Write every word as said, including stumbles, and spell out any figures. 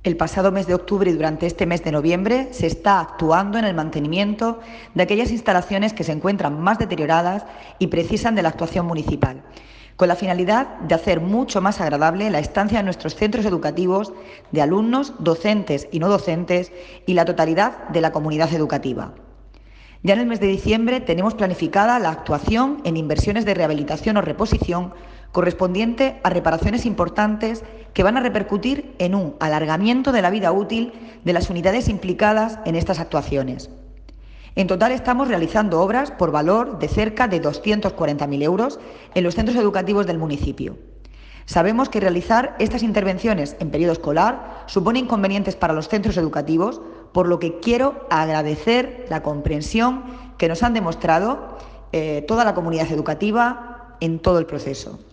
El pasado mes de octubre y durante este mes de noviembre se está actuando en el mantenimiento de aquellas instalaciones que se encuentran más deterioradas y precisan de la actuación municipal, con la finalidad de hacer mucho más agradable la estancia en nuestros centros educativos de alumnos, docentes y no docentes y la totalidad de la comunidad educativa. Ya en el mes de diciembre tenemos planificada la actuación en inversiones de rehabilitación o reposición correspondiente a reparaciones importantes que van a repercutir en un alargamiento de la vida útil de las unidades implicadas en estas actuaciones. En total estamos realizando obras por valor de cerca de doscientos cuarenta mil euros en los centros educativos del municipio. Sabemos que realizar estas intervenciones en periodo escolar supone inconvenientes para los centros educativos, por lo que quiero agradecer la comprensión que nos han demostrado eh, toda la comunidad educativa en todo el proceso.